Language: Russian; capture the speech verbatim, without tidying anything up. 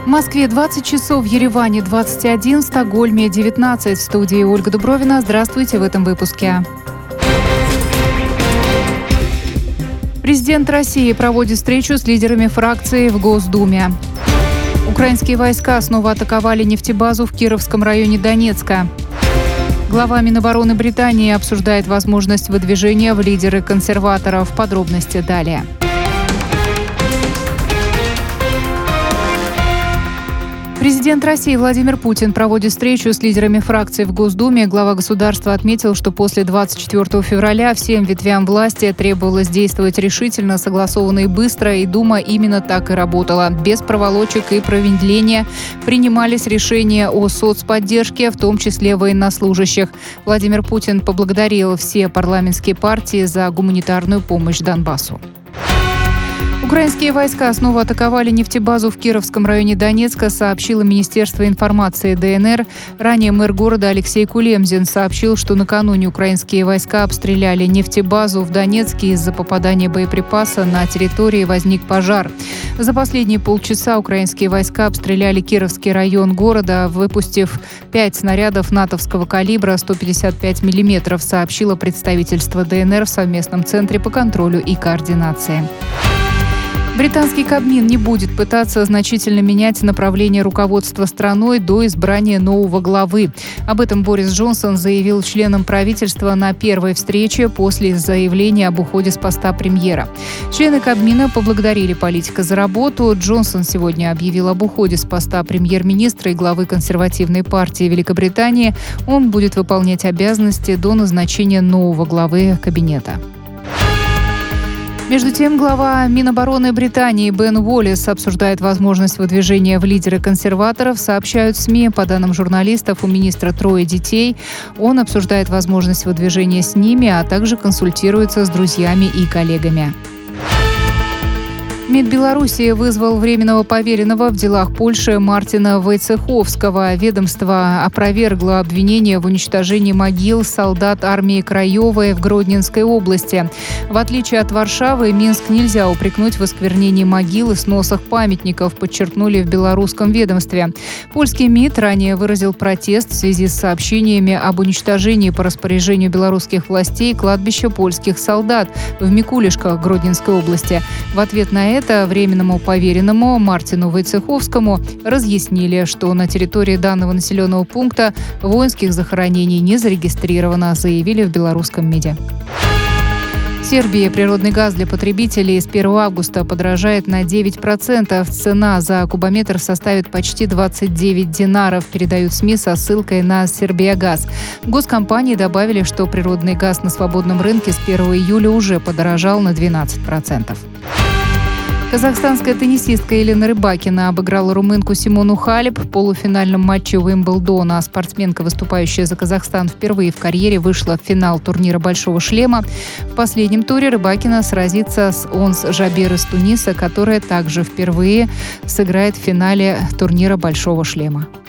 В Москве двадцать часов, в Ереване двадцать один, в Стокгольме девятнадцать. В студии Ольга Дубровина. Здравствуйте в этом выпуске. Президент России проводит встречу с лидерами фракции в Госдуме. Украинские войска снова атаковали нефтебазу в Кировском районе Донецка. Глава Минобороны Британии обсуждает возможность выдвижения в лидеры консерваторов. Подробности далее. Президент России Владимир Путин проводит встречу с лидерами фракций в Госдуме. Глава государства отметил, что после двадцать четвёртого февраля всем ветвям власти требовалось действовать решительно, согласованно и быстро, и Дума именно так и работала. Без проволочек и промедления принимались решения о соцподдержке, в том числе военнослужащих. Владимир Путин поблагодарил все парламентские партии за гуманитарную помощь Донбассу. Украинские войска снова атаковали нефтебазу в Кировском районе Донецка, сообщило Министерство информации ДНР. Ранее мэр города Алексей Кулемзин сообщил, что накануне украинские войска обстреляли нефтебазу в Донецке. Из-за попадания боеприпаса на территории возник пожар. За последние полчаса украинские войска обстреляли Кировский район города, выпустив пять снарядов натовского калибра сто пятьдесят пять миллиметров, сообщило представительство ДНР в совместном центре по контролю и координации. Британский Кабмин не будет пытаться значительно менять направление руководства страной до избрания нового главы. Об этом Борис Джонсон заявил членам правительства на первой встрече после заявления об уходе с поста премьера. Члены Кабмина поблагодарили политика за работу. Джонсон сегодня объявил об уходе с поста премьер-министра и главы консервативной партии Великобритании. Он будет выполнять обязанности до назначения нового главы кабинета. Между тем, глава Минобороны Британии Бен Уоллес обсуждает возможность выдвижения в лидеры консерваторов, сообщают СМИ. По данным журналистов, у министра трое детей. Он обсуждает возможность выдвижения с ними, а также консультируется с друзьями и коллегами. МИД Белоруссии вызвал временного поверенного в делах Польши Мартина Войцеховского. Ведомство опровергло обвинение в уничтожении могил солдат армии Краевой в Гродненской области. В отличие от Варшавы, Минск нельзя упрекнуть в осквернении могил и сносах памятников, подчеркнули в белорусском ведомстве. Польский МИД ранее выразил протест в связи с сообщениями об уничтожении по распоряжению белорусских властей кладбища польских солдат в Микулишках Гродненской области. В ответ на это временному поверенному Мартину Войцеховскому разъяснили, что на территории данного населенного пункта воинских захоронений не зарегистрировано, заявили в белорусском МИДе. В Сербии природный газ для потребителей с первого августа подорожает на девять процентов. Цена за кубометр составит почти двадцать девять динаров, передают СМИ со ссылкой на Сербиягаз. Госкомпании добавили, что природный газ на свободном рынке с первого июля уже подорожал на двенадцать процентов. Казахстанская теннисистка Елена Рыбакина обыграла румынку Симону Халеп в полуфинальном матче Уимблдона. Спортсменка, выступающая за Казахстан впервые в карьере, вышла в финал турнира «Большого шлема». В последнем туре Рыбакина сразится с Онс Жабер из Туниса, которая также впервые сыграет в финале турнира «Большого шлема».